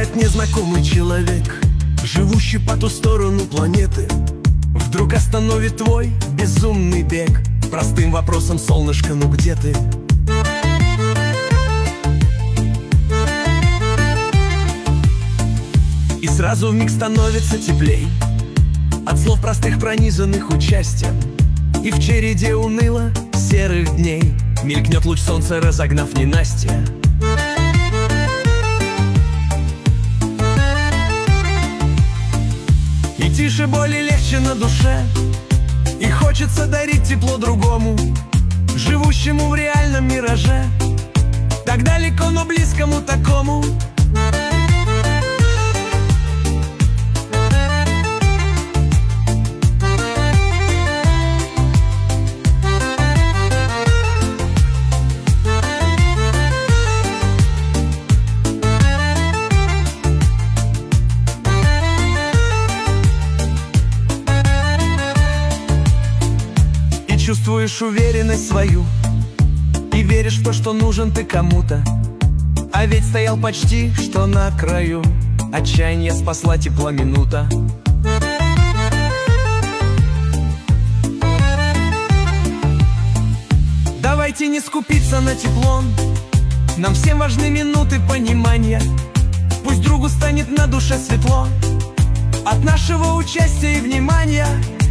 Встречает незнакомый человек, живущий по ту сторону планеты. Вдруг остановит твой безумный бег простым вопросом: солнышко, ну где ты? И сразу вмиг становится теплей от слов простых, пронизанных участием. И в череде уныло серых дней мелькнет луч солнца, разогнав ненастье. И тише, более легче на душе, и хочется дарить тепло другому, живущему в реальном мираже, так далеко, но близкому такому. Чувствуешь уверенность свою и веришь в то, что нужен ты кому-то. А ведь стоял почти что на краю, отчаяние спасла тепла минута. Давайте не скупиться на тепло, нам всем важны минуты понимания. Пусть другу станет на душе светло от нашего участия и внимания.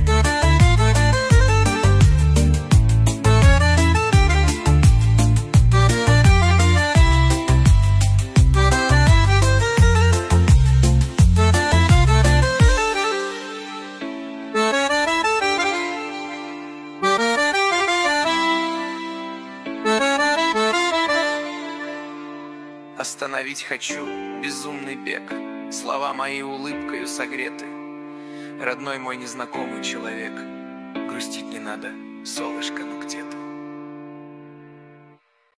Остановить хочу безумный бег, слова мои улыбкою согреты. Родной мой незнакомый человек, грустить не надо, солнышко, ну где ты?